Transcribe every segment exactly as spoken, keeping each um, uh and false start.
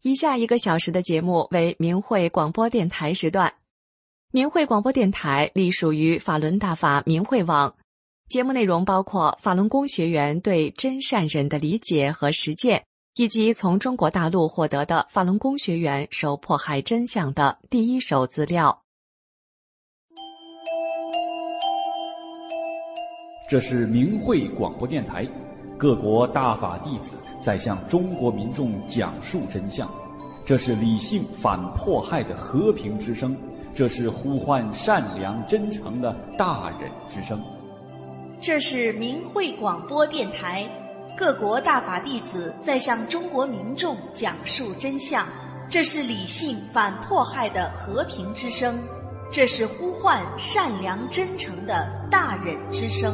以下一个小时的节目为明慧广播电台时段。明慧广播电台隶属于法轮大法明慧网，节目内容包括法轮功学员对真善忍的理解和实践，以及从中国大陆获得的法轮功学员受迫害真相的第一手资料。 这是明慧广播电台，各国大法弟子在向中国民众讲述真相，这是理性反迫害的和平之声，这是呼唤善良真诚的大忍之声。 这是明慧广播电台，各国大法弟子在向中国民众讲述真相，这是理性反迫害的和平之声，这是呼唤善良真诚的大忍之声。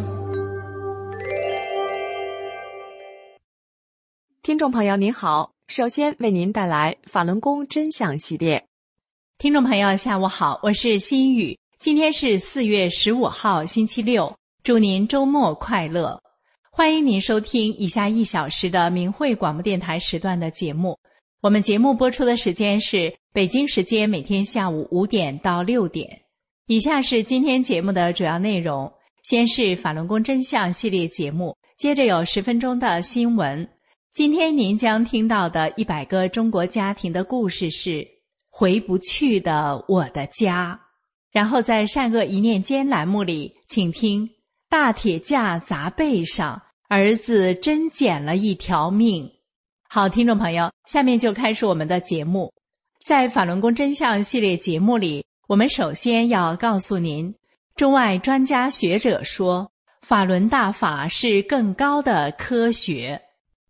听众朋友您好，首先为您带来法轮功真相系列。 听众朋友下午好，我是心雨，今天是四月十五号星期六，祝您周末快乐。欢迎您收听以下一小时的明慧广播电台时段的节目。我们节目播出的时间是北京时间每天下午五点到六点。以下是今天节目的主要内容，先是法轮功真相系列节目，接着有十分钟的新闻。今天您将听到的一百个中国家庭的故事是回不去的我的家。然后在善恶一念间栏目里，请听大铁架砸背上，儿子真捡了一条命。好，听众朋友，下面就开始我们的节目。在法轮功真相系列节目里，我们首先要告诉您，中外专家学者说，法轮大法是更高的科学。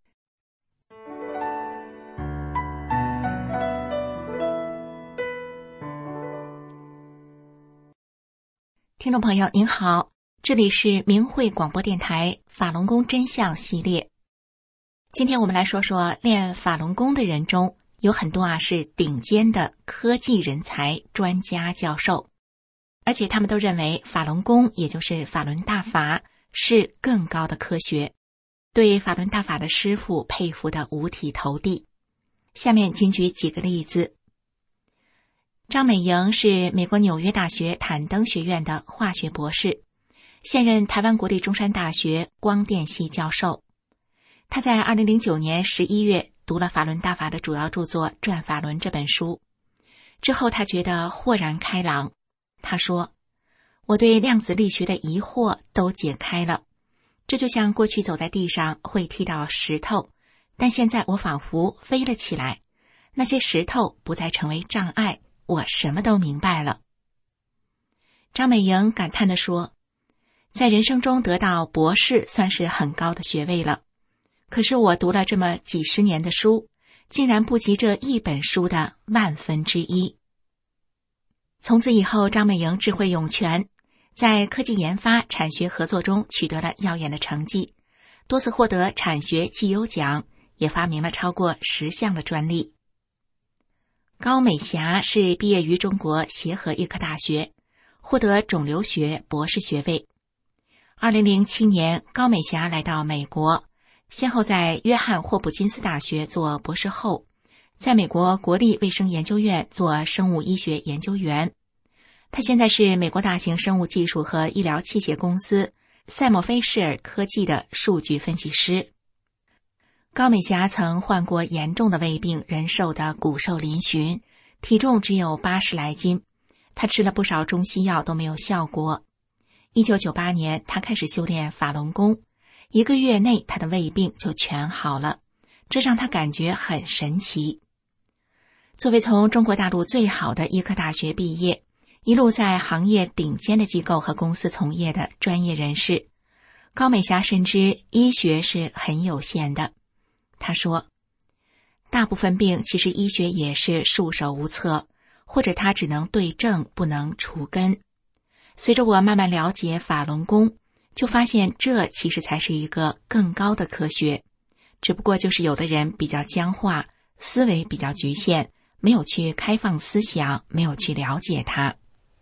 听众朋友您好，这里是明慧广播电台法轮功真相系列。今天我们来说说练法轮功的人中有很多啊是顶尖的科技人才、专家、教授，而且他们都认为法轮功也就是法轮大法是更高的科学，对法轮大法的师父佩服得五体投地。下面仅举几个例子。张美莹是美国纽约大学坦登学院的化学博士，现任台湾国立中山大学光电系教授。他在二零零九年十一月读了法轮大法的主要著作《转法轮》这本书，之后他觉得豁然开朗。他说，我对量子力学的疑惑都解开了，这就像过去走在地上会踢到石头，但现在我仿佛飞了起来，那些石头不再成为障碍，我什么都明白了。张美莹感叹地说，在人生中得到博士算是很高的学位了，可是我读了这么几十年的书，竟然不及这一本书的万分之一。从此以后，张美莹智慧涌泉，在科技研发、产学合作中取得了耀眼的成绩，多次获得产学绩优奖，也发明了超过十项的专利。高美霞是毕业于中国协和医科大学，获得肿瘤学博士学位。二零零七年，高美霞来到美国，先后在约翰霍普金斯大学做博士后，在美国国立卫生研究院做生物医学研究员。她现在是美国大型生物技术和医疗器械公司赛默菲士尔科技的数据分析师。高美霞曾患过严重的胃病，人瘦得骨瘦嶙峋，体重只有八十来斤。她吃了不少中西药都没有效果。一九九八年，她开始修炼法轮功，一个月内她的胃病就全好了，这让她感觉很神奇。作为从中国大陆最好的医科大学毕业，一路在行业顶尖的机构和公司从业的专业人士，高美霞深知医学是很有限的。他说，大部分病其实医学也是束手无策，或者它只能对症不能除根。随着我慢慢了解法轮功，就发现这其实才是一个更高的科学，只不过就是有的人比较僵化，思维比较局限，没有去开放思想，没有去了解它。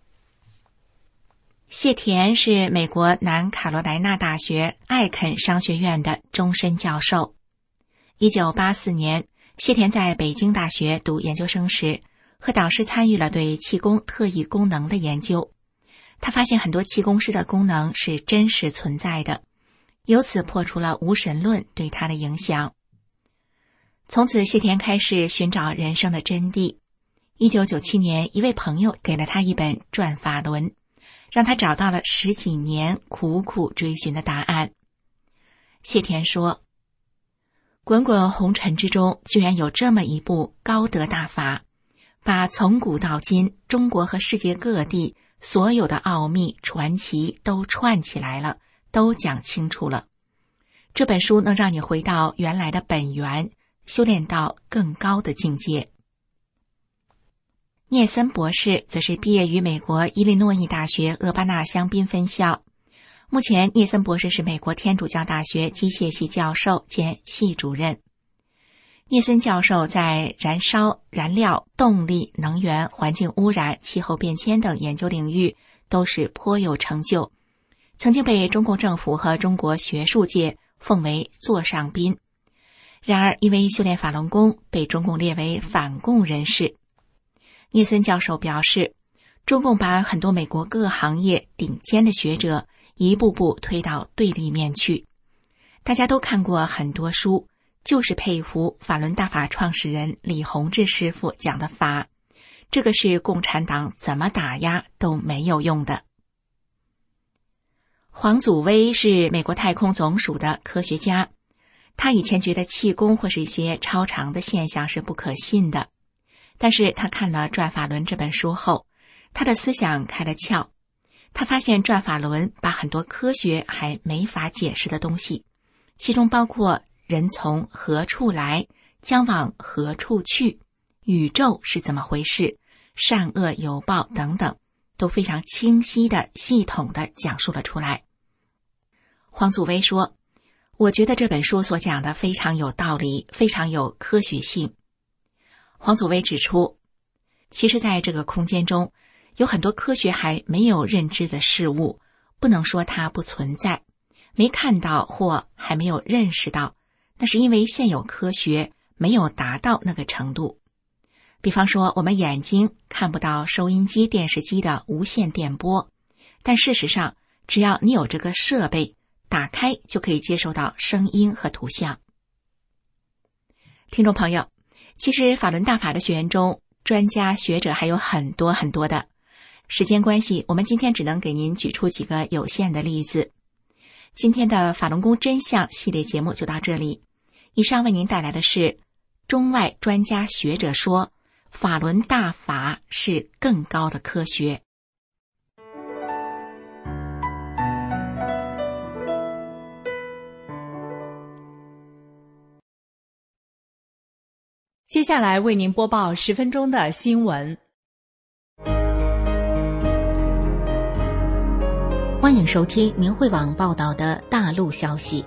谢田是美国南卡罗来纳大学艾肯商学院的终身教授。一九八四年， 谢田在北京大学读研究生时，和导师参与了对气功特异功能的研究。他发现很多气功师的功能是真实存在的，由此破除了无神论对他的影响。从此，谢田开始寻找人生的真谛。一九九七年，一位朋友给了他一本《转法轮》，让他找到了十几年苦苦追寻的答案。谢田说，滚滚红尘之中居然有这么一部高德大法，把从古到今中国和世界各地所有的奥秘传奇都串起来了，都讲清楚了。这本书能让你回到原来的本源，修炼到更高的境界。聂森博士则是毕业于美国伊利诺伊大学厄巴纳香槟分校，目前聂森博士是美国天主教大学机械系教授兼系主任。聂森教授在燃烧、燃料、动力、能源、环境污染、气候变迁等研究领域都是颇有成就，曾经被中共政府和中国学术界奉为座上宾。然而因为修炼法轮功，被中共列为反共人士。聂森教授表示，中共把很多美国各行业顶尖的学者一步步推到对立面去。大家都看过很多书，就是佩服法轮大法创始人李洪志师傅讲的法，这个是共产党怎么打压都没有用的。黄祖威是美国太空总署的科学家，他以前觉得气功或是一些超常的现象是不可信的，但是他看了《转法轮》这本书后，他的思想开了窍。他发现《转法轮》把很多科学还没法解释的东西，其中包括人从何处来，将往何处去，宇宙是怎么回事，善恶有报等等，都非常清晰的、系统的讲述了出来。黄祖威说，我觉得这本书所讲的非常有道理，非常有科学性。黄祖威指出，其实在这个空间中有很多科学还没有认知的事物，不能说它不存在，没看到或还没有认识到，那是因为现有科学没有达到那个程度。比方说，我们眼睛看不到收音机、电视机的无线电波，但事实上，只要你有这个设备，打开就可以接收到声音和图像。听众朋友，其实法轮大法的学员中，专家学者还有很多很多的。时间关系，我们今天只能给您举出几个有限的例子。今天的法轮功真相系列节目就到这里。以上为您带来的是中外专家学者说，法轮大法是更高的科学。 接下来为您播报十分钟的新闻。 欢迎收听明慧网报道的大陆消息。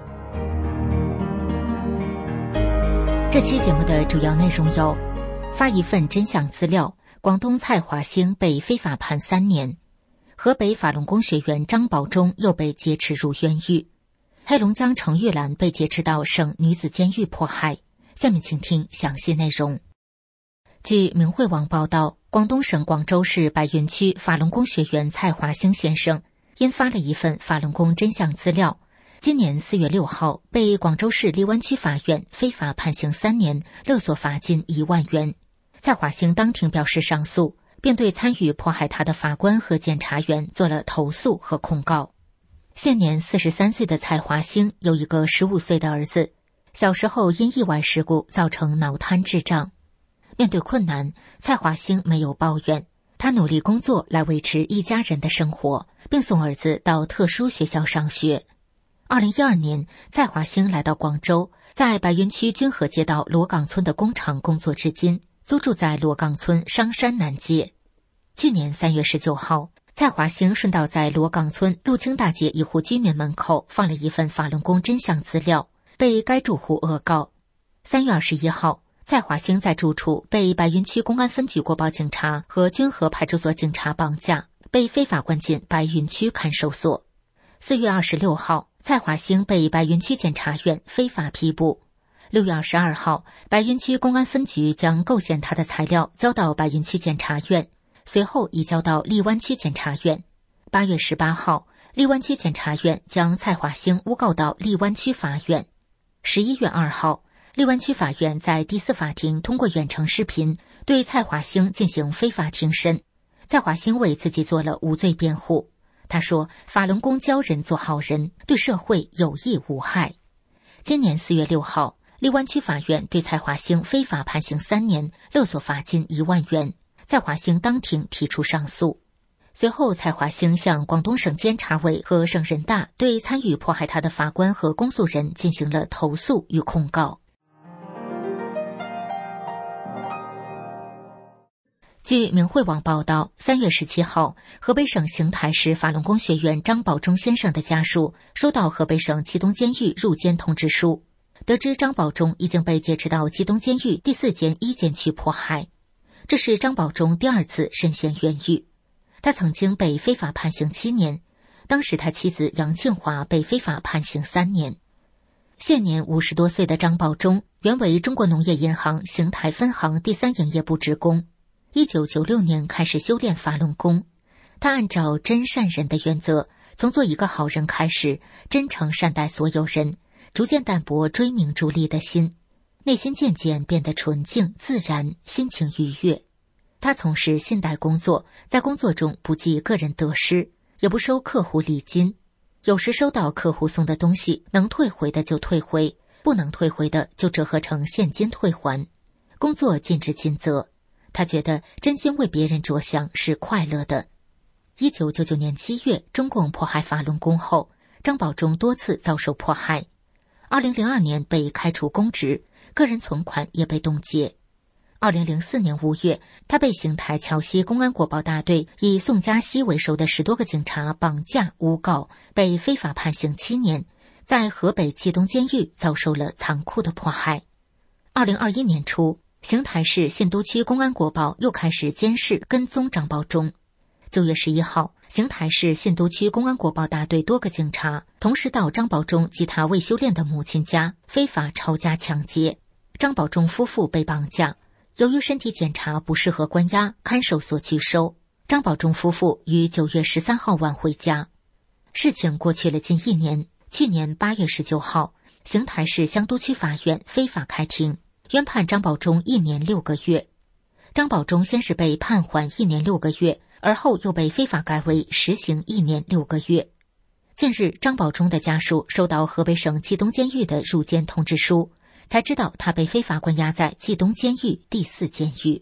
这期节目的主要内容有：发一份真相资料，广东蔡华兴被非法判三年；河北法轮功学员张宝忠又被劫持入冤狱；黑龙江程玉兰被劫持到省女子监狱迫害。下面请听详细内容。据明慧网报道，广东省广州市白云区法轮功学员蔡华兴先生因发了一份法轮功真相资料，今年四月六号被广州市荔湾区法院非法判刑三年，勒索罚金一万元。蔡华兴当庭表示上诉，并对参与迫害他的法官和检察员做了投诉和控告。现年四十三岁的蔡华兴有一个十五岁的儿子，小时候因意外事故造成脑瘫智障。面对困难，蔡华兴没有抱怨，他努力工作来维持一家人的生活，并送儿子到特殊学校上学。二零一二年，蔡华兴来到广州，在白云区君和街道罗岗村的工厂工作至今，租住在罗岗村商山南街。去年三月十九号，蔡华兴顺道在罗岗村陆清大街一户居民门口放了一份法轮功真相资料，被该住户恶告。三月二十一号，蔡华兴在住处被白云区公安分局国保警察和君和派出所警察绑架，被非法关进白云区看守所。四月二十六号，蔡华兴被白云区检察院非法批捕。 六月二十二号，白云区公安分局将构陷他的材料交到白云区检察院，随后移交到荔湾区检察院。八月十八号，荔湾区检察院将蔡华兴诬告到荔湾区法院。十一月二号，荔湾区法院在第四法庭通过远程视频对蔡华兴进行非法庭审。蔡华兴为自己做了无罪辩护，他说法轮功教人做好人，对社会有益无害。今年四月六号，荔湾区法院对蔡华兴非法判刑三年，勒索罚金一万元。蔡华兴当庭提出上诉。随后，蔡华兴向广东省监察委和省人大对参与迫害他的法官和公诉人进行了投诉与控告。据明慧网报道，三月十七号，河北省邢台市法轮功学员张保忠先生的家属收到河北省祁东监狱入监通知书，得知张保忠已经被劫持到祁东监狱第四监一监区迫害。这是张保忠第二次身陷冤狱。他曾经被非法判刑七年，当时他妻子杨庆华被非法判刑三年。现年五十多岁的张保忠原为中国农业银行邢台分行第三营业部职工。一九九六年开始修炼法轮功，他按照真善人的原则，从做一个好人开始，真诚善待所有人，逐渐淡泊追名逐利的心，内心渐渐变得纯净自然，心情愉悦。他从事信贷工作，在工作中不计个人得失，也不收客户礼金。有时收到客户送的东西，能退回的就退回，不能退回的就折合成现金退还。工作尽职尽责，他觉得真心为别人着想是快乐的。一九九九年七月，中共迫害法轮功后，张保忠多次遭受迫害。二零零二年被开除公职，个人存款也被冻结。二零零四年五月，他被邢台桥西公安国保大队以宋家熙为首的十多个警察绑架诬告，被非法判刑七年，在河北祁东监狱遭受了残酷的迫害。二零二一年初，邢台市信都区公安国保又开始监视跟踪张保忠。九月十一号，邢台市信都区公安国保大队多个警察同时到张保忠及他未修炼的母亲家非法抄家抢劫，张保忠夫妇被绑架。由于身体检查不适合关押，看守所拒收。张保忠夫妇于九月十三号晚回家。事情过去了近一年，去年八月十九号，邢台市香都区法院非法开庭，冤判张保忠一年六个月。张保忠先是被判缓一年六个月，而后又被非法改为实行一年六个月。近日，张保忠的家属收到河北省祁东监狱的入监通知书，才知道他被非法关押在祁东监狱第四监狱。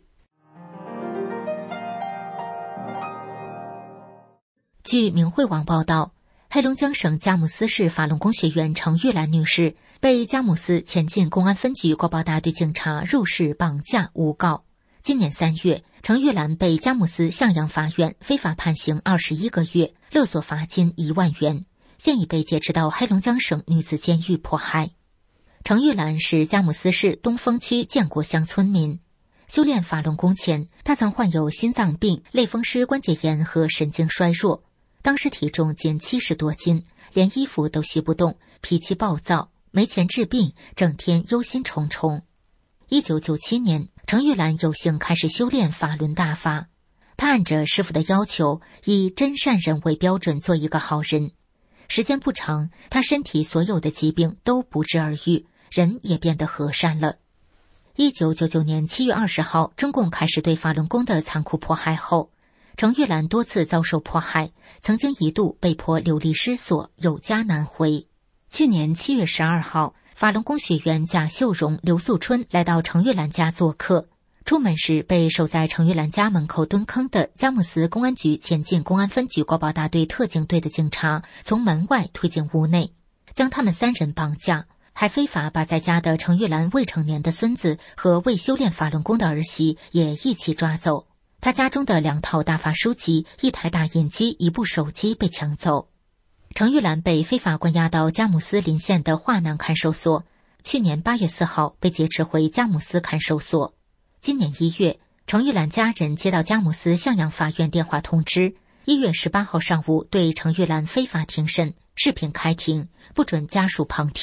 据明慧网报道，黑龙江省佳木斯市法轮功学员程玉兰女士被佳木斯前进公安分局国保大队警察入室绑架诬告。今年三月，程玉兰被佳木斯向阳法院非法判刑二十一个月，勒索罚金一万元，现已被劫持到黑龙江省女子监狱迫害。程玉兰是佳木斯市东风区建国乡村民。修炼法轮功前，她曾患有心脏病、类风湿关节炎和神经衰弱，当时体重仅七十多斤，连衣服都洗不动，脾气暴躁，没钱治病，整天忧心忡忡。一九九七年，程玉兰有幸开始修炼法轮大法。她按着师父的要求，以真善人为标准做一个好人。时间不长，她身体所有的疾病都不治而愈，人也变得和善了。一九九九年七月二十号，中共开始对法轮功的残酷迫害后，程玉兰多次遭受迫害，曾经一度被迫流离失所，有家难回。去年七月十二号，法轮功学员贾秀荣、刘素春来到程玉兰家做客，出门时被守在程玉兰家门口蹲坑的佳木斯公安局前进公安分局国保大队特警队的警察从门外推进屋内，将他们三人绑架，还非法把在家的程玉兰未成年的孙子和未修炼法轮功的儿媳也一起抓走。他家中的两套大法书籍、一台打印机、一部手机被抢走。程玉兰被非法关押到佳木斯邻县的华南看守所，去年八月四号被劫持回佳木斯看守所。今年一月，程玉兰家人接到佳木斯向阳法院电话通知，一月十八号上午对程玉兰非法庭审，视频开庭，不准家属旁听，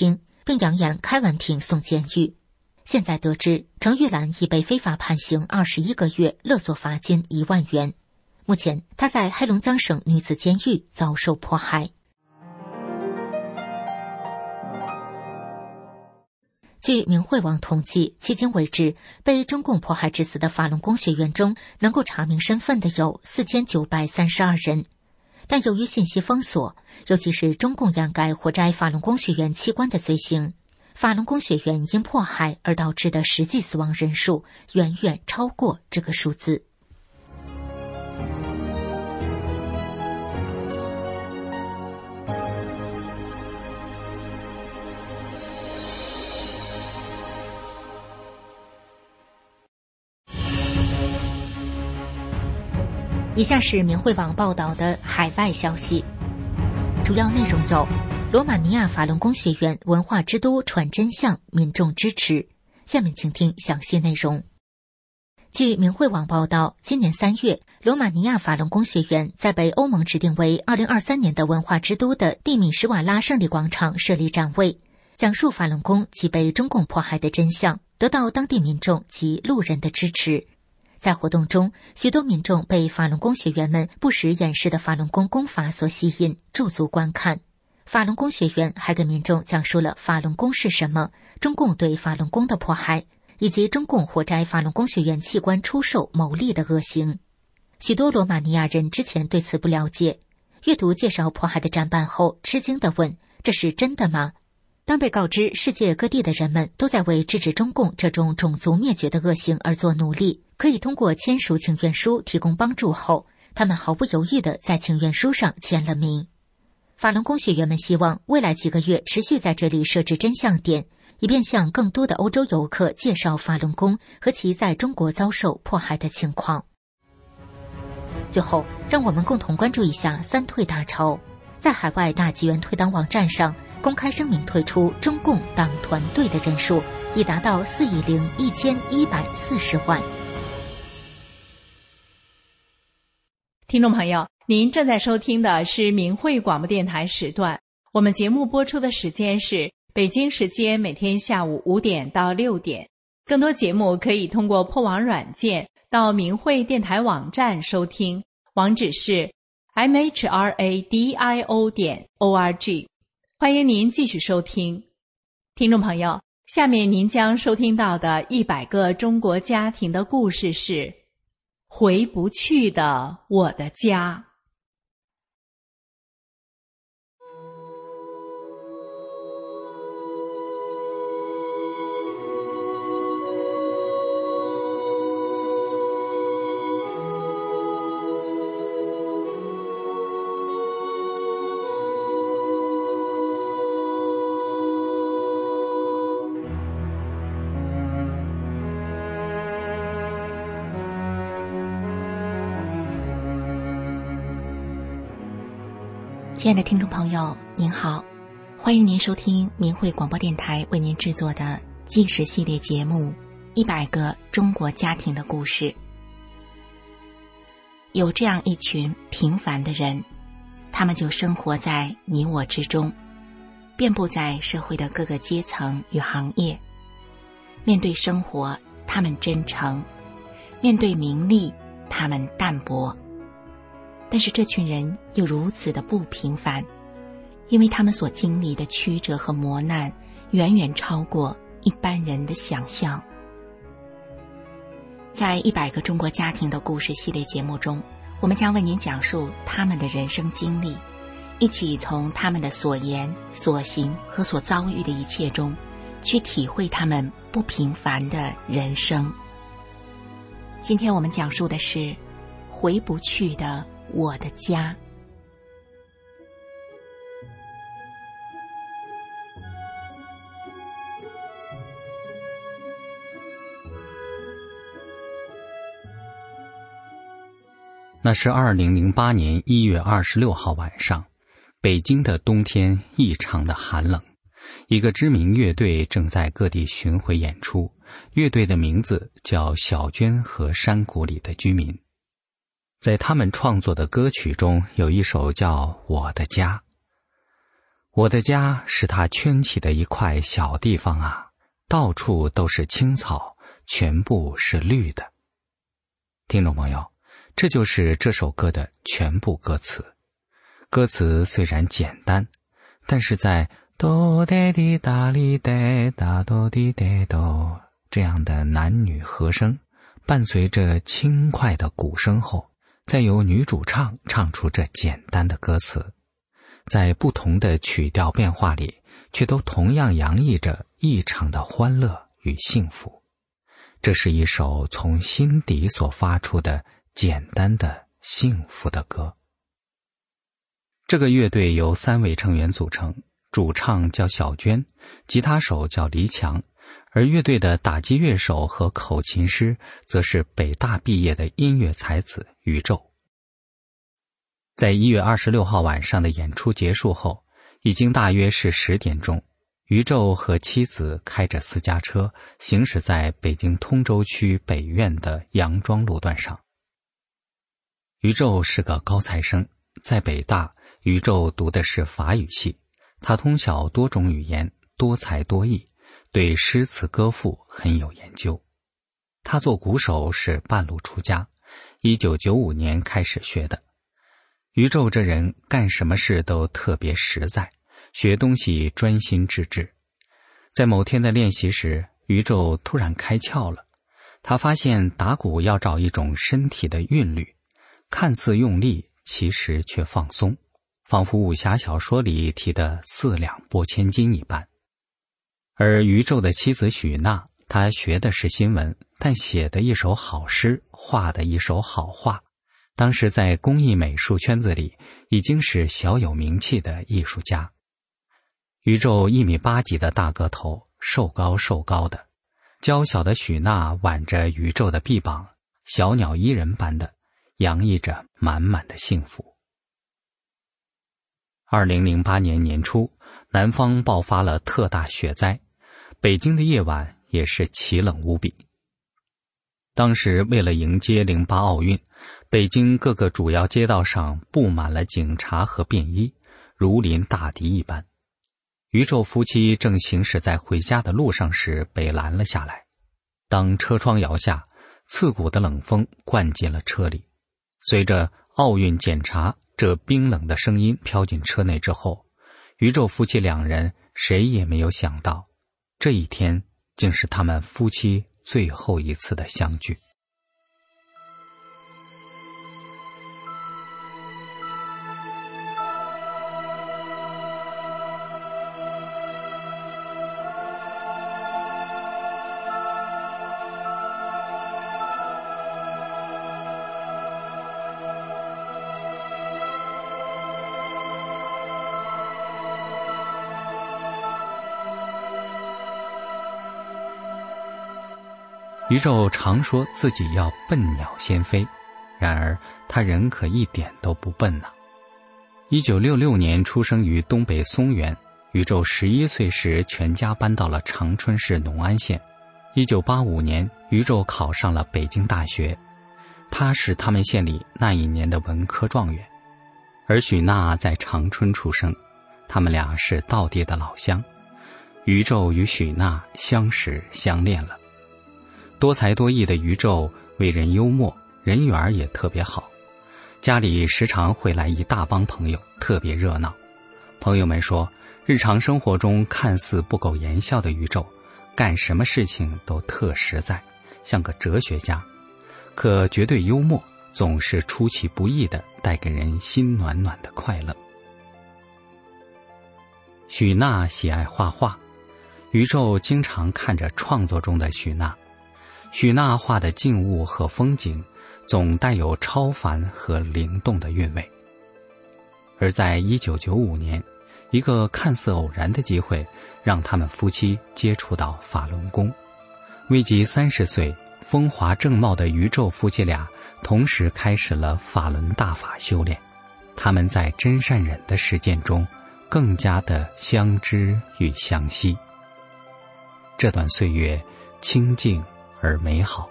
并扬言开完庭送监狱。现在得知，程玉兰已被非法判刑二十一个月，勒索罚金一万元。目前，她在黑龙江省女子监狱遭受迫害。据明慧网统计，迄今为止，被中共迫害致死的法轮功学员中，能够查明身份的有四千九百三十二人。但由于信息封锁，尤其是中共掩盖活摘法轮功学员器官的罪行，法轮功学员因迫害而导致的实际死亡人数远远超过这个数字。以下是明慧网报道的海外消息，主要内容有：罗马尼亚法轮功学院文化之都传真相，民众支持。下面请听详细内容。据明慧网报道，今年三月，罗马尼亚法轮功学院在被欧盟指定为二零二三年的文化之都的蒂米什瓦拉胜利广场设立展位，讲述法轮功及被中共迫害的真相，得到当地民众及路人的支持。在活动中，许多民众被法轮功学员们不时演示的法轮功功法所吸引，驻足观看。法轮功学员还给民众讲述了法轮功是什么、中共对法轮功的迫害，以及中共活摘法轮功学员器官出售牟利的恶行。许多罗马尼亚人之前对此不了解，阅读介绍迫害的展板后，吃惊地问：“这是真的吗？”当被告知世界各地的人们都在为制止中共这种种族灭绝的恶行而做努力，可以通过签署请愿书提供帮助后，他们毫不犹豫地在请愿书上签了名。法轮功学员们希望未来几个月持续在这里设置真相点，以便向更多的欧洲游客介绍法轮功和其在中国遭受迫害的情况。最后，让我们共同关注一下三退大潮。在海外大纪元退党网站上公开声明退出中共党团队的人数已达到四亿零一千一百四十万。 听众朋友，您正在收听的是明慧广播电台时段，我们节目播出的时间是北京时间每天下午五点到六点。更多节目可以通过破网软件到明慧电台网站收听，网址是 m h r a d i o 点 o r g。欢迎您继续收听。听众朋友，下面您将收听到的一百个中国家庭的故事是回不去的我的家。 亲爱的听众朋友，您好，欢迎您收听明慧广播电台为您制作的纪实系列节目《一百个中国家庭的故事》。有这样一群平凡的人，他们就生活在你我之中，遍布在社会的各个阶层与行业。面对生活，他们真诚；面对名利，他们淡泊。但是这群人又如此的不平凡，因为他们所经历的曲折和磨难远远超过一般人的想象。在一百个中国家庭的故事系列节目中，我们将为您讲述他们的人生经历，一起从他们的所言所行和所遭遇的一切中去体会他们不平凡的人生。今天我们讲述的是回不去的我的家。 那是二零零八年一月二十六号晚上，北京的冬天异常的寒冷。一个知名乐队正在各地巡回演出，乐队的名字叫小娟和山谷里的居民。在他们创作的歌曲中有一首叫《我的家》。 我的家是他圈起的一块小地方啊，到处都是青草，全部是绿的。听众朋友，这就是这首歌的全部歌词。歌词虽然简单，但是在哆哒滴哒哩哒哒哆滴哒哆这样的男女和声，伴随着轻快的鼓声后，再由女主唱唱出这简单的歌词，在不同的曲调变化里，却都同样洋溢着异常的欢乐与幸福。这是一首从心底所发出的简单的幸福的歌。这个乐队由三位成员组成，主唱叫小娟，吉他手叫黎强，而乐队的打击乐手和口琴师则是北大毕业的音乐才子宇宙。在一月二十六号晚上的演出结束后，已经大约是十点钟，宇宙和妻子开着私家车行驶在北京通州区北苑的杨庄路段上。宇宙是个高材生，在北大，宇宙读的是法语系，他通晓多种语言，多才多艺，对诗词歌赋很有研究。他做鼓手是半路出家，一九九五年开始学的。宇宙这人干什么事都特别实在，学东西专心致志。在某天的练习时，宇宙突然开窍了，他发现打鼓要找一种身体的韵律，看似用力，其实却放松，仿佛武侠小说里提的四两拨千斤一般。而宇宙的妻子许娜，她学的是新闻，但写的一手好诗，画的一手好画，当时在工艺美术圈子里已经是小有名气的艺术家。宇宙一米八几的大个头，瘦高瘦高的，娇小的许娜挽着宇宙的臂膀，小鸟依人般的洋溢着满满的幸福。二零零八年年初，南方爆发了特大雪灾，北京的夜晚也是奇冷无比。当时为了迎接零八奥运，北京各个主要街道上布满了警察和便衣，如临大敌一般。宇宙夫妻正行驶在回家的路上时被拦了下来，当车窗摇下，刺骨的冷风灌进了车里。随着奥运检查这冰冷的声音飘进车内之后，宇宙夫妻两人谁也没有想到，这一天竟是他们夫妻最后一次的相聚。宇宙常说自己要笨鸟先飞，然而他人可一点都不笨呐、啊。一九六六年出生于东北松原，宇宙十一岁时全家搬到了长春市农安县。一九八五年，宇宙考上了北京大学，他是他们县里那一年的文科状元。而许娜在长春出生，他们俩是道地的老乡。宇宙与许娜相识相恋了。多才多艺的宇宙为人幽默，人缘也特别好，家里时常会来一大帮朋友，特别热闹。朋友们说，日常生活中看似不苟言笑的宇宙，干什么事情都特实在，像个哲学家，可绝对幽默，总是出其不意地带给人心暖暖的快乐。许娜喜爱画画，宇宙经常看着创作中的许娜。许娜画的静物和风景总带有超凡和灵动的韵味。而在一九九五年，一个看似偶然的机会让他们夫妻接触到法轮功。未及三十岁，风华正茂的宇宙夫妻俩同时开始了法轮大法修炼。他们在真善忍的实践中更加的相知与相惜。这段岁月清静而美好。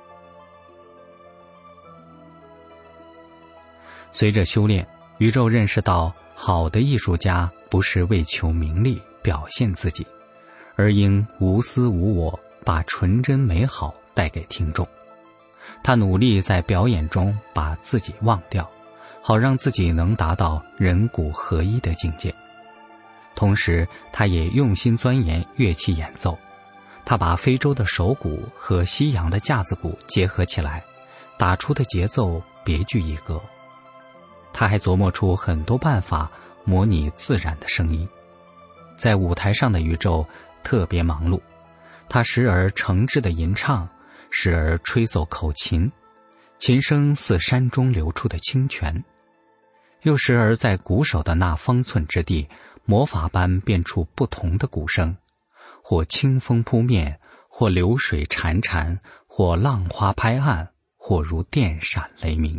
随着修炼，宇宙认识到好的艺术家不是为求名利表现自己，而应无私无我，把纯真美好带给听众。他努力在表演中把自己忘掉，好让自己能达到人骨合一的境界。同时他也用心钻研乐器演奏，他把非洲的手鼓和西洋的架子鼓结合起来，打出的节奏别具一格。他还琢磨出很多办法模拟自然的声音。在舞台上的宇宙特别忙碌，他时而诚挚地吟唱，时而吹奏口琴，琴声似山中流出的清泉，又时而在鼓手的那方寸之地魔法般变出不同的鼓声，或清风扑面，或流水潺潺，或浪花拍岸，或如电闪雷鸣。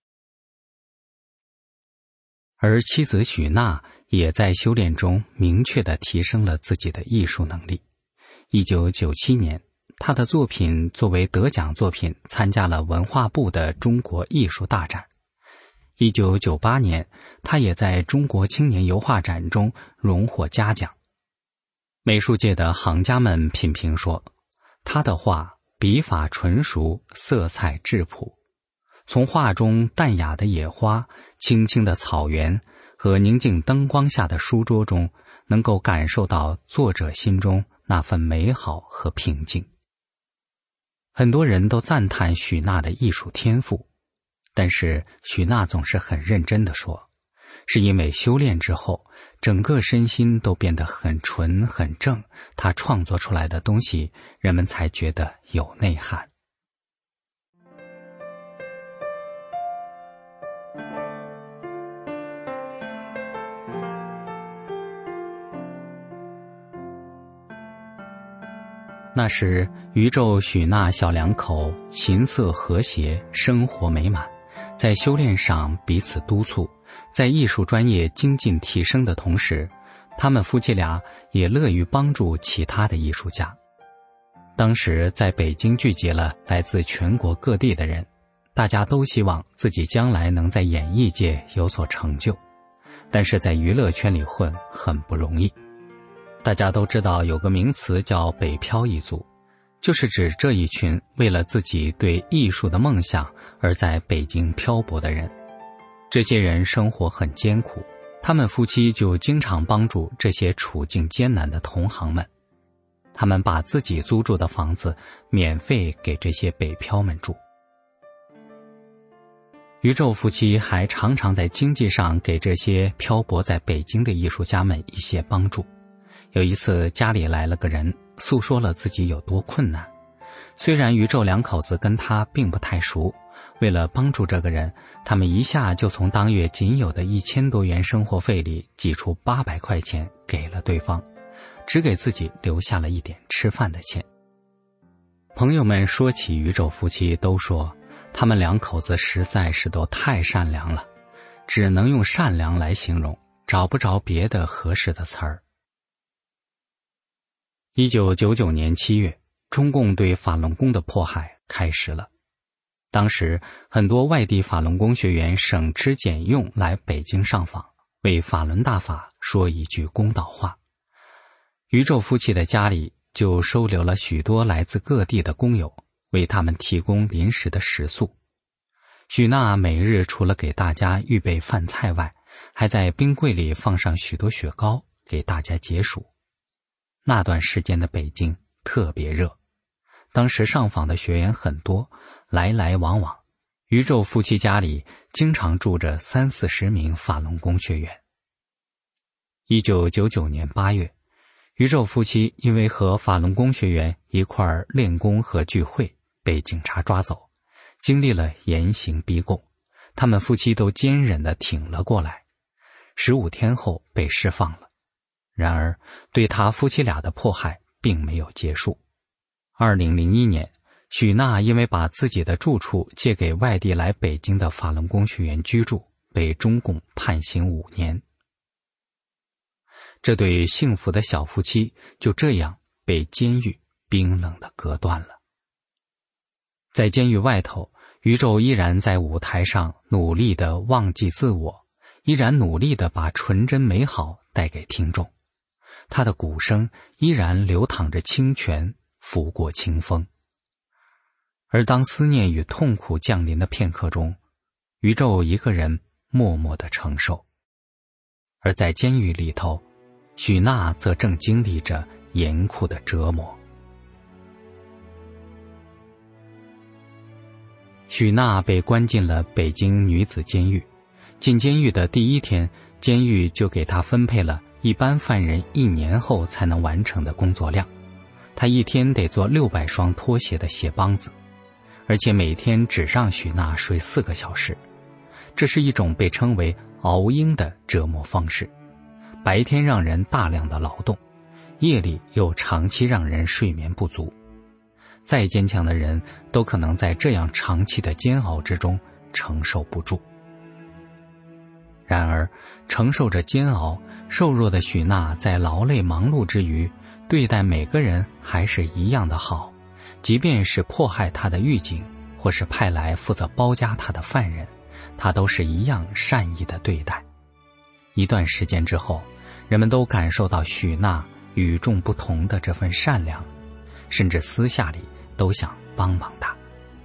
而妻子许娜也在修炼中明确地提升了自己的艺术能力。一九九七年，她的作品作为得奖作品参加了文化部的中国艺术大展。一九九八年，她也在中国青年油画展中荣获嘉奖。美术界的行家们品评说，她的画笔法纯熟，色彩质朴，从画中淡雅的野花、青青的草原和宁静灯光下的书桌中，能够感受到作者心中那份美好和平静。很多人都赞叹许娜的艺术天赋，但是许娜总是很认真地说，是因为修炼之后，整个身心都变得很纯很正，她创作出来的东西，人们才觉得有内涵。那时宇宙许娜小两口琴瑟和谐，生活美满，在修炼上彼此督促，在艺术专业精进提升的同时，他们夫妻俩也乐于帮助其他的艺术家。当时在北京聚集了来自全国各地的人，大家都希望自己将来能在演艺界有所成就，但是在娱乐圈里混很不容易。大家都知道有个名词叫北漂一族，就是指这一群为了自己对艺术的梦想而在北京漂泊的人。这些人生活很艰苦，他们夫妻就经常帮助这些处境艰难的同行们。他们把自己租住的房子免费给这些北漂们住。宇宙夫妻还常常在经济上给这些漂泊在北京的艺术家们一些帮助。有一次家里来了个人，诉说了自己有多困难。虽然宇宙两口子跟他并不太熟，为了帮助这个人，他们一下就从当月仅有的一千多元生活费里挤出八百块钱给了对方，只给自己留下了一点吃饭的钱。朋友们说起宇宙夫妻，都说他们两口子实在是都太善良了，只能用善良来形容，找不着别的合适的词儿。一九九九年七月，中共对法轮功的迫害开始了。当时很多外地法轮功学员省吃俭用来北京上访，为法轮大法说一句公道话。宇宙夫妻的家里就收留了许多来自各地的工友，为他们提供临时的食宿。许娜每日除了给大家预备饭菜外，还在冰柜里放上许多雪糕给大家解暑。那段时间的北京特别热，当时上访的学员很多，来来往往，宇宙夫妻家里经常住着三四十名法轮功学员。一九九九年八月，宇宙夫妻因为和法轮功学员一块儿练功和聚会，被警察抓走，经历了严刑逼供，他们夫妻都坚忍地挺了过来，十五天后被释放了。然而对他夫妻俩的迫害并没有结束。二零零一年，许娜因为把自己的住处借给外地来北京的法轮功学员居住，被中共判刑五年。这对幸福的小夫妻就这样被监狱冰冷地隔断了。在监狱外头，宇宙依然在舞台上努力地忘记自我， 依然努力地把纯真美好带给听众，他的鼓声依然流淌着清泉，拂过清风。而当思念与痛苦降临的片刻中，宇宙一个人默默地承受。而在监狱里头，许娜则正经历着严酷的折磨。许娜被关进了北京女子监狱，进监狱的第一天，监狱就给她分配了一般犯人一年后才能完成的工作量。她一天得做六百双拖鞋的鞋帮子，而且每天只让许娜睡四个小时。这是一种被称为熬鹰的折磨方式，白天让人大量的劳动，夜里又长期让人睡眠不足。再坚强的人都可能在这样长期的煎熬之中承受不住。然而承受着煎熬，瘦弱的许娜在劳累忙碌之余，对待每个人还是一样的好，即便是迫害她的狱警，或是派来负责包夹她的犯人，她都是一样善意的对待。一段时间之后，人们都感受到许娜与众不同的这份善良，甚至私下里都想帮帮她。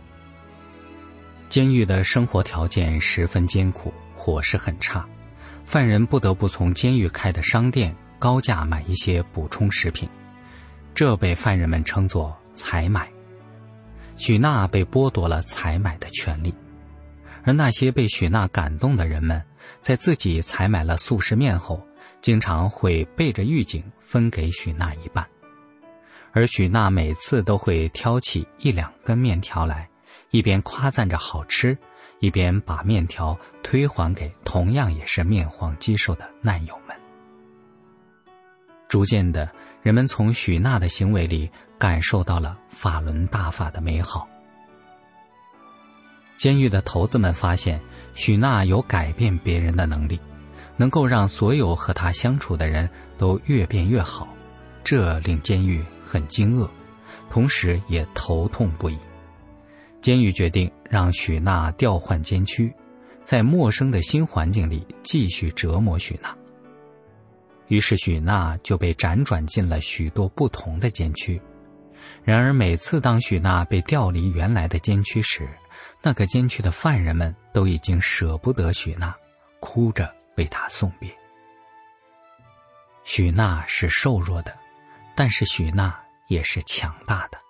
监狱的生活条件十分艰苦，伙食很差，犯人不得不从监狱开的商店高价买一些补充食品，这被犯人们称作采买。许娜被剥夺了采买的权利，而那些被许娜感动的人们，在自己采买了速食面后，经常会背着狱警分给许娜一半。而许娜每次都会挑起一两根面条来，一边夸赞着好吃，一边把面条推还给同样也是面黄肌瘦的难友们。逐渐的，人们从许娜的行为里感受到了法轮大法的美好。监狱的头子们发现许娜有改变别人的能力，能够让所有和她相处的人都越变越好，这令监狱很惊愕，同时也头痛不已。监狱决定让许娜调换监区，在陌生的新环境里继续折磨许娜。于是许娜就被辗转进了许多不同的监区。然而每次当许娜被调离原来的监区时，那个监区的犯人们都已经舍不得许娜，哭着为她送别。许娜是瘦弱的，但是许娜也是强大的。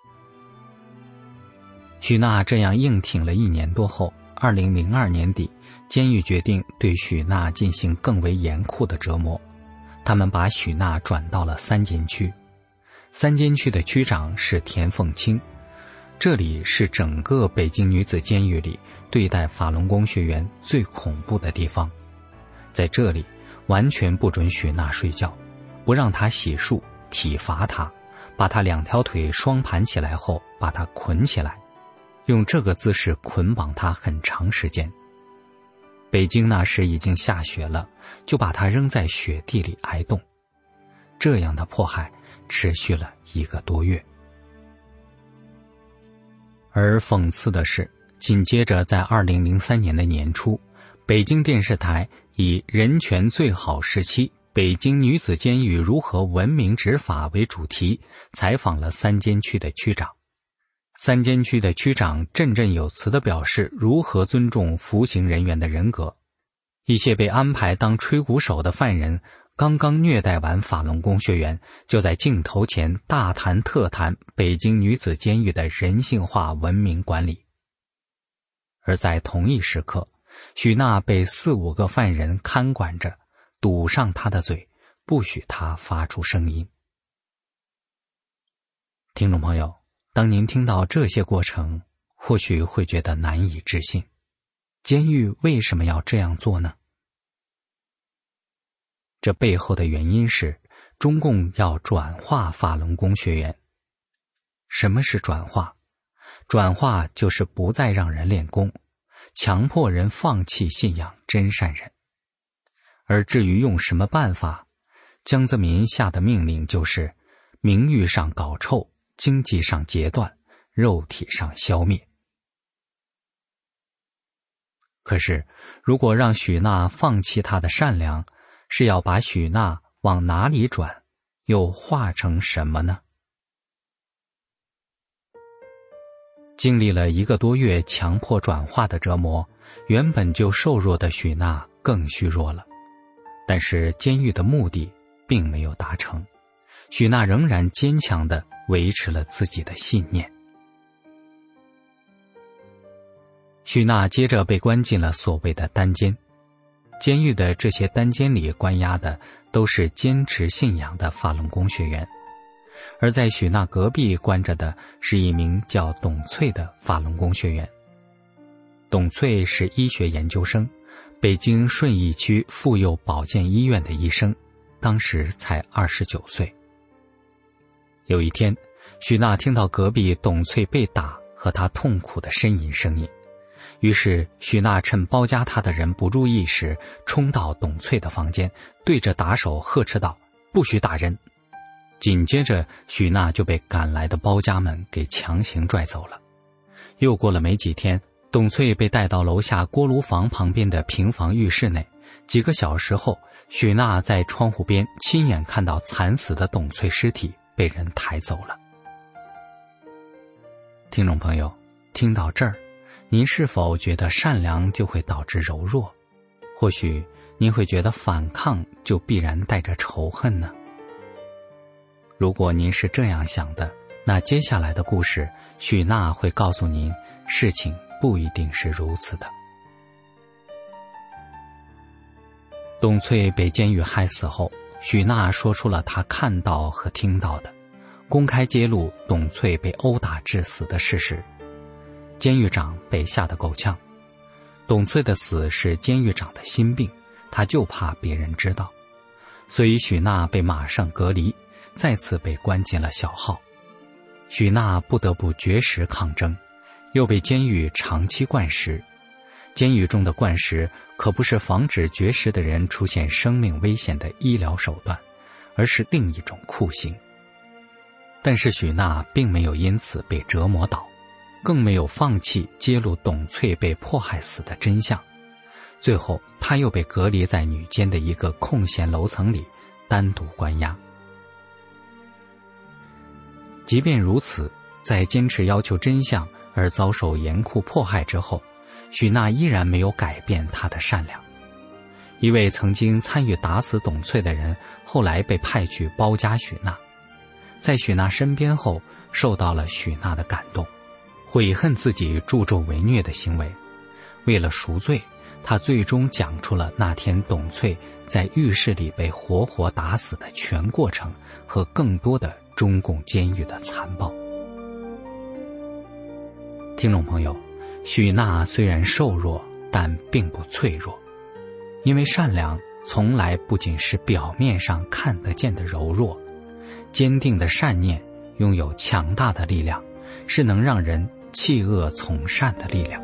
许娜这样硬挺了一年多后，二零零二年底，监狱决定对许娜进行更为严酷的折磨。他们把许娜转到了三监区，三监区的区长是田凤清，这里是整个北京女子监狱里对待法轮功学员最恐怖的地方。在这里，完全不准许娜睡觉，不让她洗漱，体罚她，把她两条腿双盘起来后把她捆起来，用这个姿势捆绑她很长时间。北京那时已经下雪了，就把她扔在雪地里挨冻。这样的迫害持续了一个多月。而讽刺的是，紧接着在二零零三年的年初，北京电视台以人权最好时期，北京女子监狱如何文明执法为主题，采访了三监区的区长。三监区的区长振振有词地表示如何尊重服刑人员的人格。一些被安排当吹鼓手的犯人刚刚虐待完法轮功学员，就在镜头前大谈特谈北京女子监狱的人性化文明管理。而在同一时刻，许娜被四五个犯人看管着，堵上她的嘴，不许她发出声音。听众朋友，当您听到这些过程，或许会觉得难以置信。监狱为什么要这样做呢？这背后的原因是，中共要转化法轮功学员。什么是转化？转化就是不再让人练功，强迫人放弃信仰真善人。而至于用什么办法，江泽民下的命令就是名誉上搞臭，经济上截断，肉体上消灭。 可是，如果让许娜放弃她的善良，是要把许娜往哪里转，又化成什么呢？经历了一个多月强迫转化的折磨，原本就瘦弱的许娜更虚弱了。但是监狱的目的并没有达成，许娜仍然坚强地维持了自己的信念。许娜接着被关进了所谓的单监。监狱的这些单监里关押的都是坚持信仰的法轮功学员，而在许娜隔壁关着的是一名叫董翠的法轮功学员。董翠是医学研究生，北京顺义区妇幼保健医院的医生，当时才二十九岁。有一天，许娜听到隔壁董翠被打和她痛苦的呻吟声音，于是许娜趁包夹她的人不注意时，冲到董翠的房间，对着打手呵斥道：“不许打人！”紧接着，许娜就被赶来的包夹们给强行拽走了。又过了没几天，董翠被带到楼下锅炉房旁边的平房浴室内。几个小时后，许娜在窗户边亲眼看到惨死的董翠尸体被人抬走了。听众朋友，听到这儿，您是否觉得善良就会导致柔弱？或许您会觉得反抗就必然带着仇恨呢？如果您是这样想的，那接下来的故事，许娜会告诉您，事情不一定是如此的。董翠被监狱害死后，许娜说出了她看到和听到的，公开揭露董翠被殴打致死的事实。监狱长被吓得够呛，董翠的死是监狱长的心病，他就怕别人知道，所以许娜被马上隔离，再次被关进了小号。许娜不得不绝食抗争，又被监狱长期灌食。监狱中的灌食可不是防止绝食的人出现生命危险的医疗手段，而是另一种酷刑。但是许娜并没有因此被折磨倒，更没有放弃揭露董翠被迫害死的真相。最后，她又被隔离在女监的一个空闲楼层里，单独关押。即便如此，在坚持要求真相而遭受严酷迫害之后，许娜依然没有改变她的善良。一位曾经参与打死董翠的人，后来被派去包夹许娜，在许娜身边后，受到了许娜的感动，悔恨自己助纣为虐的行为。为了赎罪，他最终讲出了那天董翠在浴室里被活活打死的全过程和更多的中共监狱的残暴。听众朋友，许娜虽然瘦弱，但并不脆弱，因为善良从来不仅是表面上看得见的柔弱，坚定的善念拥有强大的力量，是能让人弃恶从善的力量。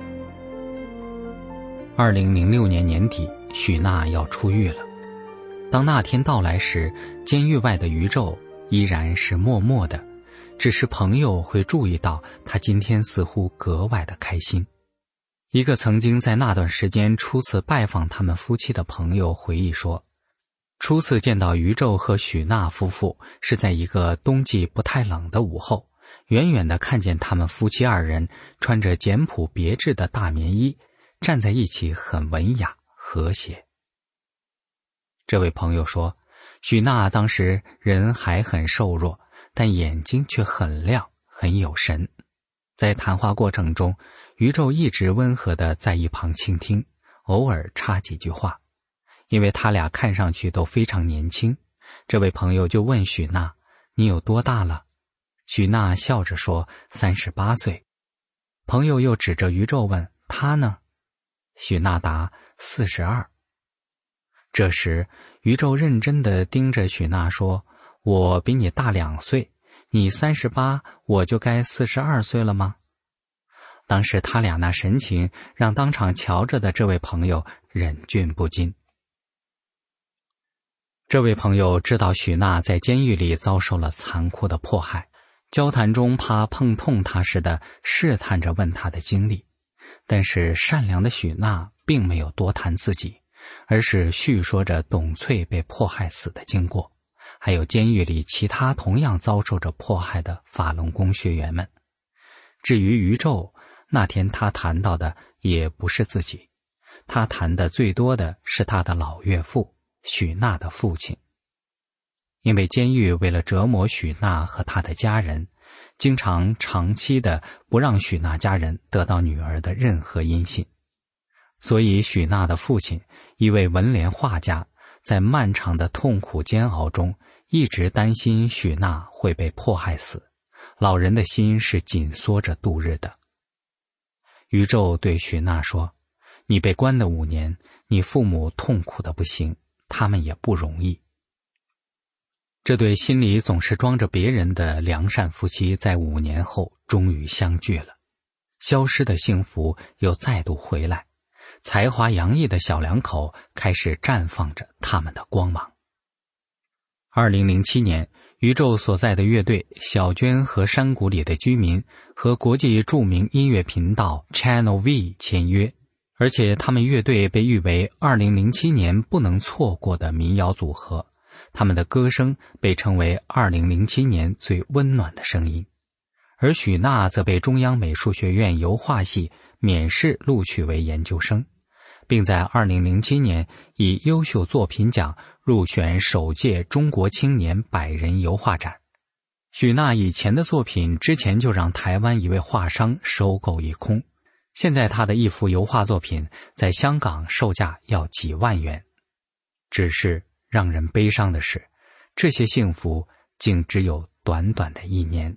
二零零六年年底，许娜要出狱了。当那天到来时，监狱外的宇宙依然是默默的，只是朋友会注意到她今天似乎格外的开心。一个曾经在那段时间初次拜访他们夫妻的朋友回忆说，初次见到宇宙和许娜夫妇是在一个冬季不太冷的午后，远远地看见他们夫妻二人穿着简朴别致的大棉衣，站在一起很文雅和谐。这位朋友说，许娜当时人还很瘦弱，但眼睛却很亮，很有神。在谈话过程中，宇宙一直温和地在一旁倾听，偶尔插几句话。因为他俩看上去都非常年轻，这位朋友就问许娜，你有多大了？许娜笑着说，三十八岁。朋友又指着宇宙问，他呢？许娜答，四十二。这时，宇宙认真地盯着许娜说，我比你大两岁，你三十八，我就该四十二岁了吗？当时他俩那神情，让当场瞧着的这位朋友忍俊不禁。这位朋友知道许娜在监狱里遭受了残酷的迫害，交谈中怕碰痛她似的试探着问她的经历， 但是善良的许娜并没有多谈自己，而是叙说着董翠被迫害死的经过，还有监狱里其他同样遭受着迫害的法轮功学员们。至于于宙，那天他谈到的也不是自己，他谈的最多的是他的老岳父许娜的父亲。因为监狱为了折磨许娜和他的家人，经常长期的不让许娜家人得到女儿的任何音信，所以许娜的父亲，一位文联画家，在漫长的痛苦煎熬中一直担心许娜会被迫害死，老人的心是紧缩着度日的。于宙对许娜说，你被关的五年，你父母痛苦的不行，他们也不容易。这对心里总是装着别人的良善夫妻在五年后终于相聚了，消失的幸福又再度回来，才华洋溢的小两口开始绽放着他们的光芒。二零零七年，于宙所在的乐队小娟和山谷里的居民和国际著名音乐频道 Channel V 签约，而且他们乐队被誉为二零零七年不能错过的民谣组合，他们的歌声被称为二零零七年最温暖的声音。而许娜则被中央美术学院油画系免试录取为研究生，并在二零零七年以优秀作品奖入选首届中国青年百人油画展。许娜以前的作品之前就让台湾一位画商收购一空，现在她的一幅油画作品在香港售价要几万元。只是让人悲伤的是，这些幸福竟只有短短的一年。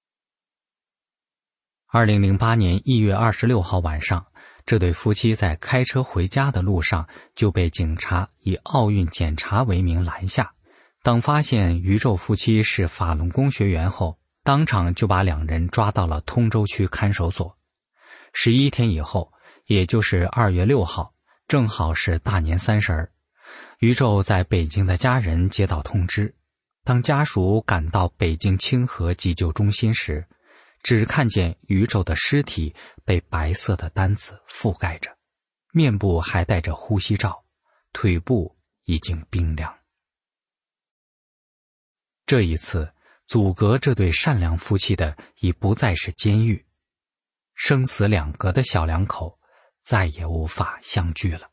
二零零八年一月二十六号晚上，这对夫妻在开车回家的路上就被警察以奥运检查为名拦下。当发现于宙夫妻是法轮功学员后，当场就把两人抓到了通州区看守所。十一天以后，也就是二月六号，正好是大年三十儿，于宙在北京的家人接到通知，当家属赶到北京清河急救中心时，只看见于宙的尸体被白色的单子覆盖着，面部还戴着呼吸罩，腿部已经冰凉。这一次，阻隔这对善良夫妻的已不再是监狱，生死两隔的小两口再也无法相聚了。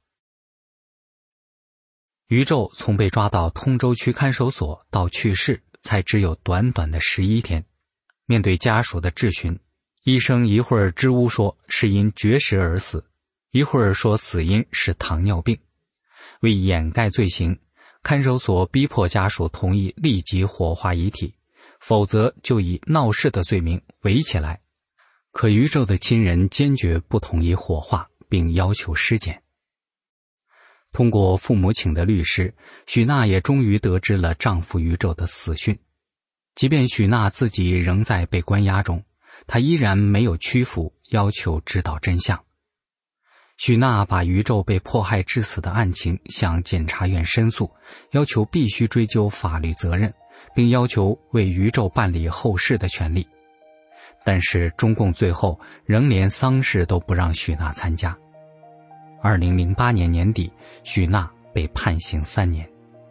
于宙从被抓到通州区看守所到去世才只有短短的十一天。面对家属的质询，医生一会儿支吾说是因绝食而死，一会儿说死因是糖尿病。为掩盖罪行，看守所逼迫家属同意立即火化遗体，否则就以闹事的罪名围起来。可于宙的亲人坚决不同意火化，并要求尸检。通过父母请的律师，许娜也终于得知了丈夫于宙的死讯。即便许娜自己仍在被关押中，她依然没有屈服，要求知道真相。许娜把于宙被迫害致死的案情向检察院申诉，要求必须追究法律责任，并要求为于宙办理后事的权利。但是中共最后仍连丧事都不让许娜参加。二零零八年年底，许娜被判刑三年。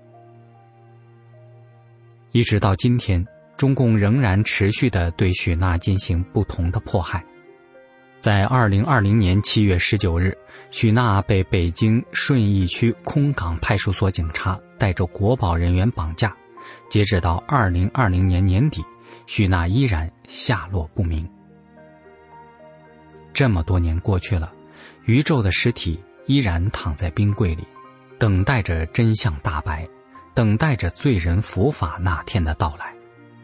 一直到今天，中共仍然持续地对许娜进行不同的迫害。在二零二零年七月十九日，许娜被北京顺义区空港派出所警察带着国保人员绑架，截止到二零二零年年底，许娜依然下落不明。这么多年过去了，于宙的尸体依然躺在冰柜里，等待着真相大白，等待着罪人伏法那天的到来。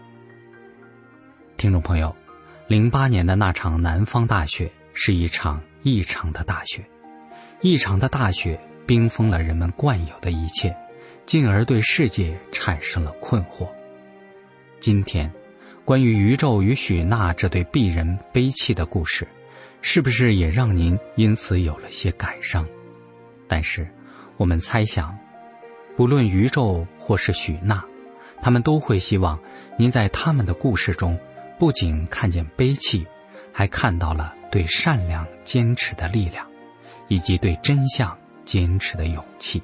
听众朋友，零八年的那场南方大雪是一场异常的大雪，异常的大雪冰封了人们惯有的一切，进而对世界产生了困惑。今天，关于于宙与许娜这对璧人悲泣的故事，是不是也让您因此有了些感伤？但是，我们猜想，不论于宙或是许娜，他们都会希望您在他们的故事中不仅看见悲戚， 还看到了对善良坚持的力量，以及对真相坚持的勇气。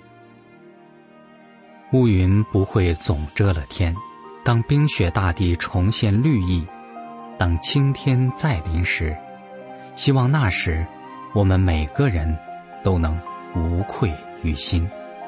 乌云不会总遮了天，当冰雪大地重现绿意，当青天再临时，希望那时我们每个人都能无愧于心。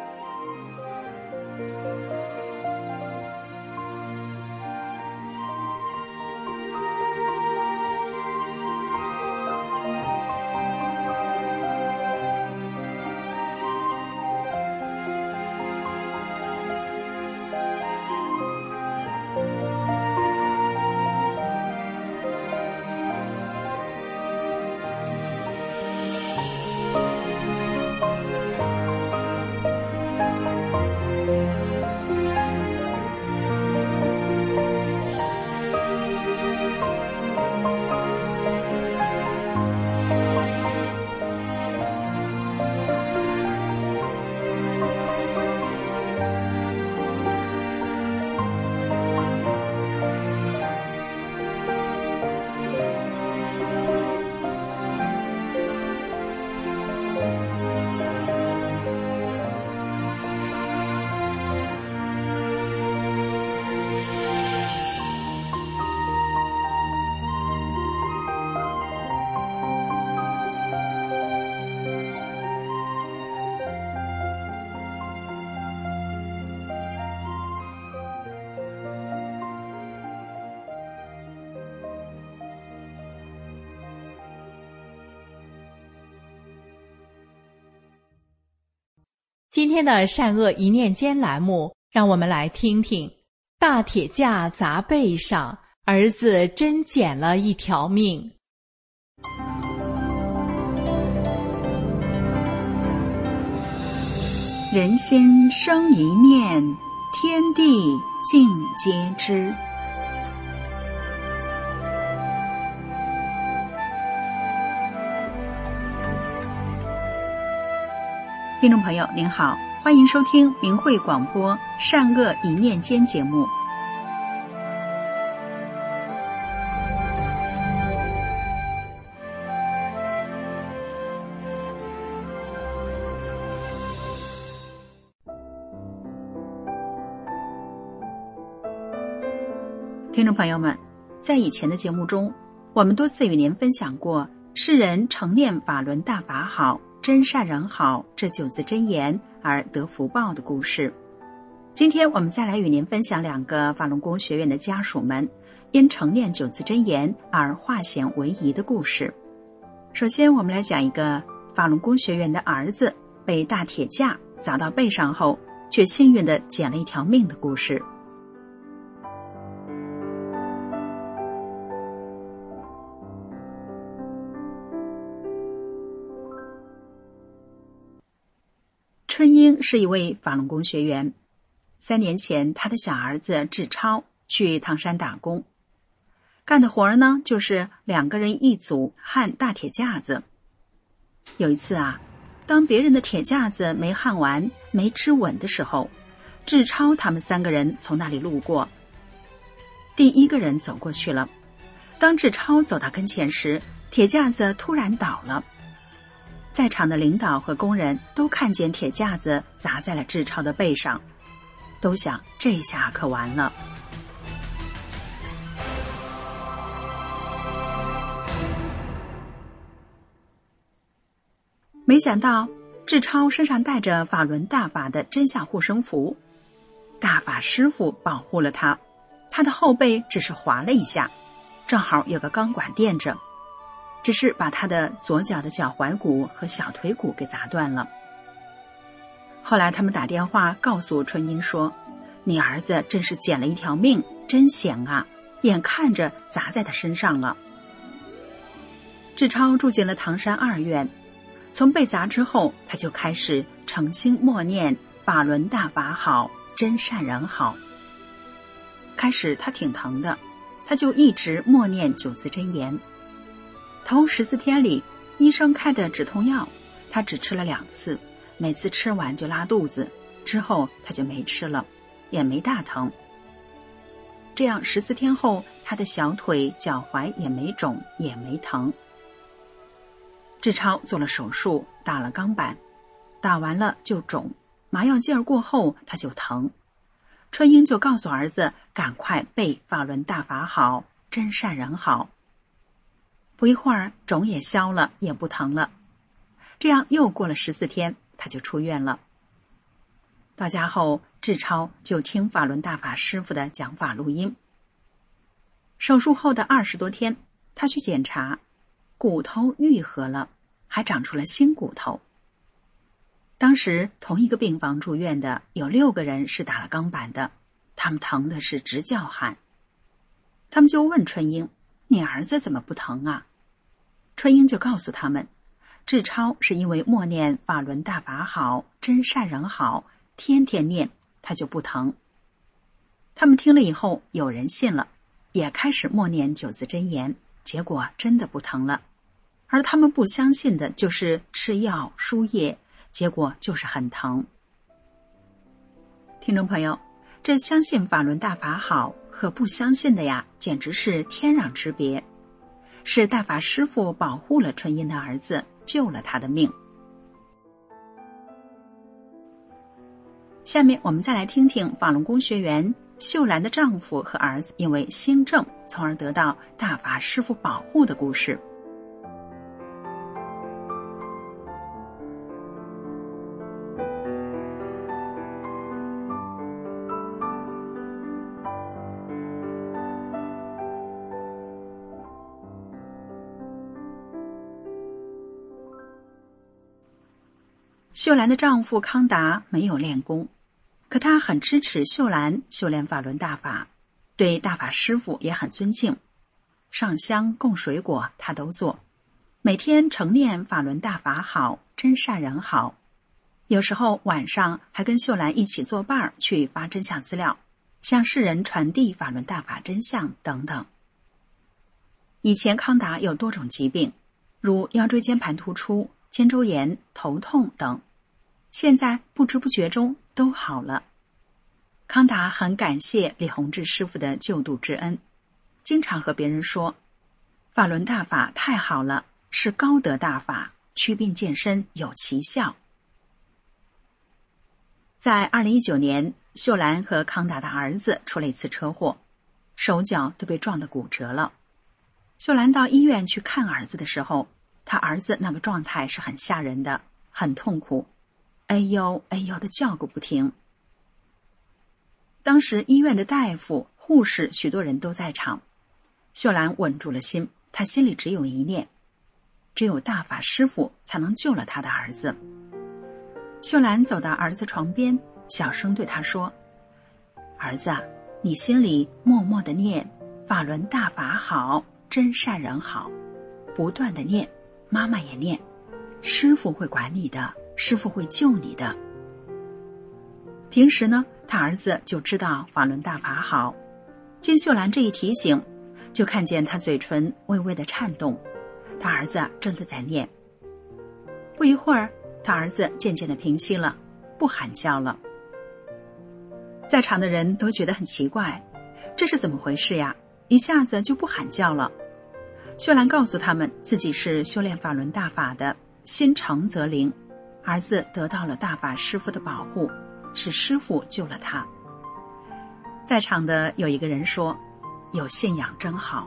今天的善恶一念间栏目，让我们来听听大铁架砸背上，儿子真捡了一条命。 人心生一念，天地尽皆知。听众朋友您好，欢迎收听明慧广播善恶一念间节目。听众朋友们，在以前的节目中，我们多次与您分享过世人常念法轮大法好，真善人好这九字真言而得福报的故事。今天我们再来与您分享两个法轮功学员的家属们因承念九字真言而化险为夷的故事。首先我们来讲一个法轮功学员的儿子被大铁架砸到背上后，却幸运地捡了一条命的故事。春英是一位法轮功学员，三年前他的小儿子志超去唐山打工，干的活呢就是两个人一组焊大铁架子。有一次啊，当别人的铁架子没焊完没支稳的时候，志超他们三个人从那里路过。第一个人走过去了，当志超走到跟前时，铁架子突然倒了。在场的领导和工人都看见铁架子砸在了志超的背上，都想这下可完了。没想到志超身上带着法轮大法的真相护身符，大法师父保护了他，他的后背只是划了一下，正好有个钢管垫着，只是把他的左脚的脚踝骨和小腿骨给砸断了。后来他们打电话告诉春英说，你儿子真是捡了一条命，真险啊，眼看着砸在他身上了。志超住进了唐山二院，从被砸之后，他就开始诚心默念法轮大法好，真善人好。开始他挺疼的，他就一直默念九字真言。头十四天里，医生开的止痛药，他只吃了两次，每次吃完就拉肚子，之后他就没吃了，也没大疼。 这样十四天后，他的小腿、脚踝也没肿，也没疼。志超做了手术，打了钢板，打完了就肿，麻药劲儿过后他就疼。春英就告诉儿子赶快背法轮大法好，真善人好。不一会儿肿也消了，也不疼了。这样又过了十四天，他就出院了。到家后，志超就听法轮大法师傅的讲法录音。手术后的二十多天，他去检查，骨头愈合了，还长出了新骨头。当时同一个病房住院的有六个人是打了钢板的，他们疼的是直叫喊。他们就问春英：你儿子怎么不疼啊？春英就告诉他们，志超是因为默念法轮大法好，真善人好，天天念，他就不疼。他们听了以后，有人信了，也开始默念九字真言，结果真的不疼了。而他们不相信的就是吃药输液，结果就是很疼。听众朋友，这相信法轮大法好和不相信的呀，简直是天壤之别。是大法师父保护了春英的儿子，救了他的命。下面我们再来听听法轮功学员秀兰的丈夫和儿子因为心症，从而得到大法师父保护的故事。秀兰的丈夫康达没有练功，可他很支持秀兰修炼法轮大法，对大法师父也很尊敬，上香供水果他都做，每天晨念法轮大法好，真善人好。有时候晚上还跟秀兰一起作伴去发真相资料，向世人传递法轮大法真相等等。以前康达有多种疾病，如腰椎间盘突出、肩周炎、头痛等，现在不知不觉中都好了。康达很感谢李洪志师傅的救度之恩，经常和别人说，法轮大法太好了，是高德大法，祛病健身有奇效。在二零一九年，秀兰和康达的儿子出了一次车祸，手脚都被撞得骨折了。秀兰到医院去看儿子的时候，他儿子那个状态是很吓人的，很痛苦，哎呦哎呦的叫个不停。当时医院的大夫、护士许多人都在场，秀兰稳住了心，她心里只有一念，只有大法师父才能救了她的儿子。秀兰走到儿子床边，小声对他说，儿子，你心里默默地念法轮大法好，真善人好，不断地念，妈妈也念，师父会管你的，师父会救你的。平时呢，他儿子就知道法轮大法好，经秀兰这一提醒，就看见他嘴唇微微的颤动，他儿子真的在念。不一会儿，他儿子渐渐的平息了，不喊叫了。在场的人都觉得很奇怪，这是怎么回事呀？一下子就不喊叫了。秀兰告诉他们，自己是修炼法轮大法的，心诚则灵，儿子得到了大法师父的保护，是师父救了他。在场的有一个人说，有信仰真好。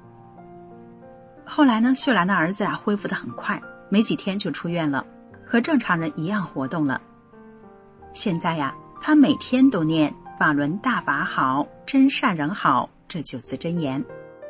后来呢，秀兰的儿子啊恢复得很快，没几天就出院了，和正常人一样活动了。现在呀，他每天都念法轮大法好，真善人好这九字真言。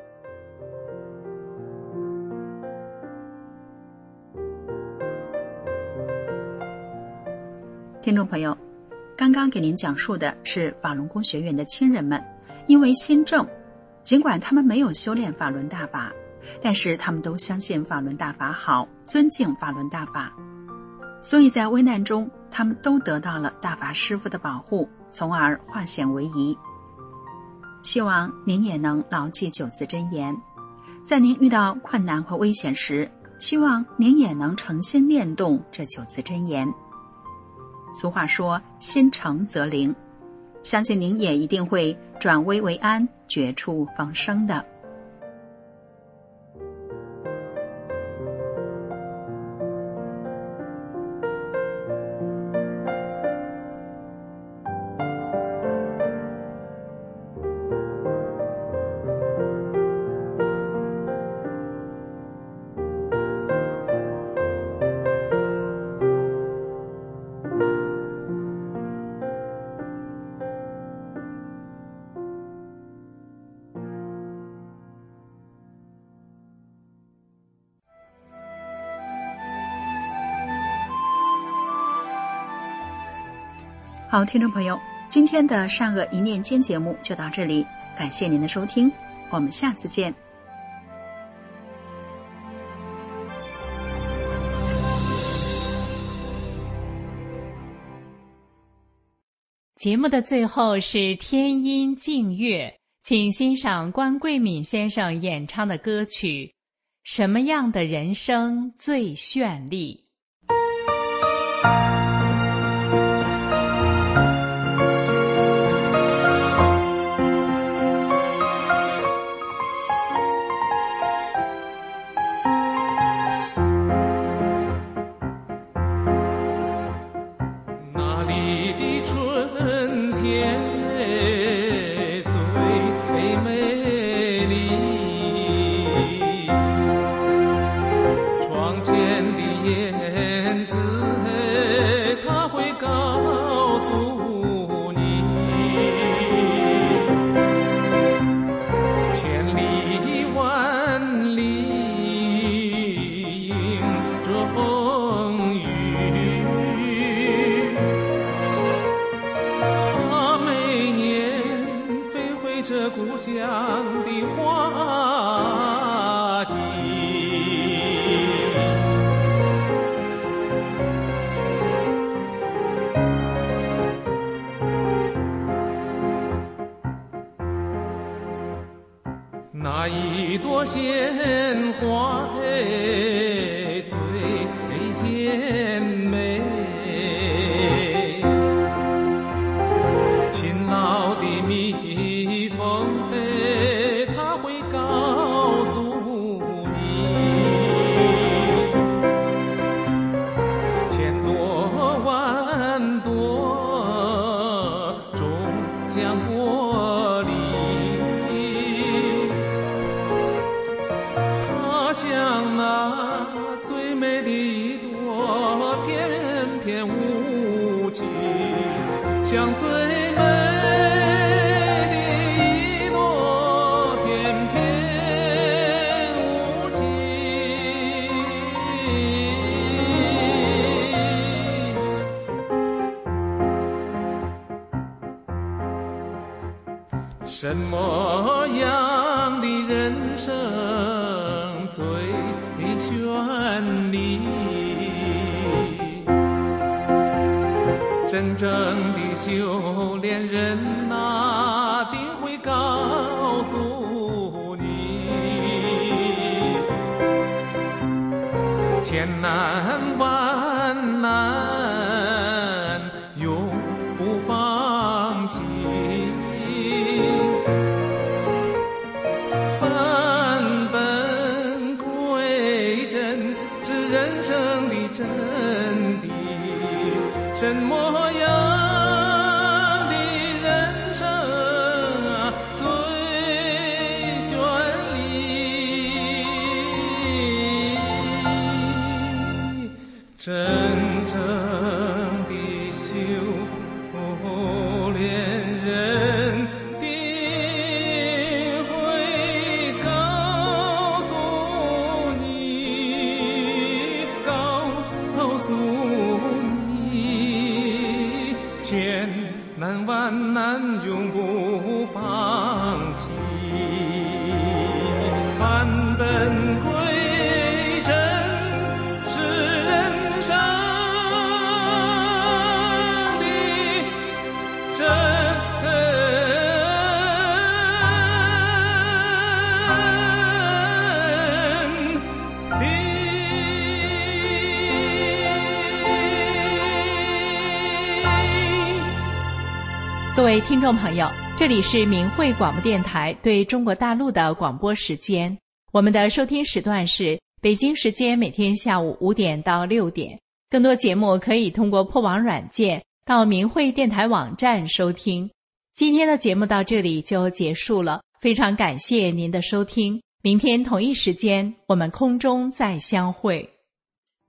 听众朋友，刚刚给您讲述的是法轮功学员的亲人们，因为心症，尽管他们没有修炼法轮大法，但是他们都相信法轮大法好，尊敬法轮大法，所以在危难中，他们都得到了大法师父的保护，从而化险为夷。希望您也能牢记九字真言，在您遇到困难或危险时，希望您也能诚心念动这九字真言。俗话说，心诚则灵， 相信您也一定会转危为安，绝处逢生的。好，听众朋友，今天的善恶一念间节目就到这里，感谢您的收听，我们下次见。 节目的最后是天音静月，请欣赏关桂敏先生演唱的歌曲《什么样的人生最绚丽》。 那一朵鲜花最甜美，勤劳的蜜蜂它会告诉你，千朵万朵终将脱离，像那最美的一朵翩翩舞起，像最美的一朵翩翩舞起。什么样的人生最绚丽？真正的修炼人哪定会告诉你，千难万难永不放弃，返本归真是人生的真谛。什么样的人生最绚丽？真正的修炼人定会告诉你，告诉你，千难万难永不放弃，返本归真是人生的真谛。 各位听众朋友，这里是明慧广播电台对中国大陆的广播时间，我们的收听时段是北京时间每天下午五点到六点。更多节目可以通过破网软件到明慧电台网站收听。今天的节目到这里就结束了，非常感谢您的收听，明天同一时间我们空中再相会。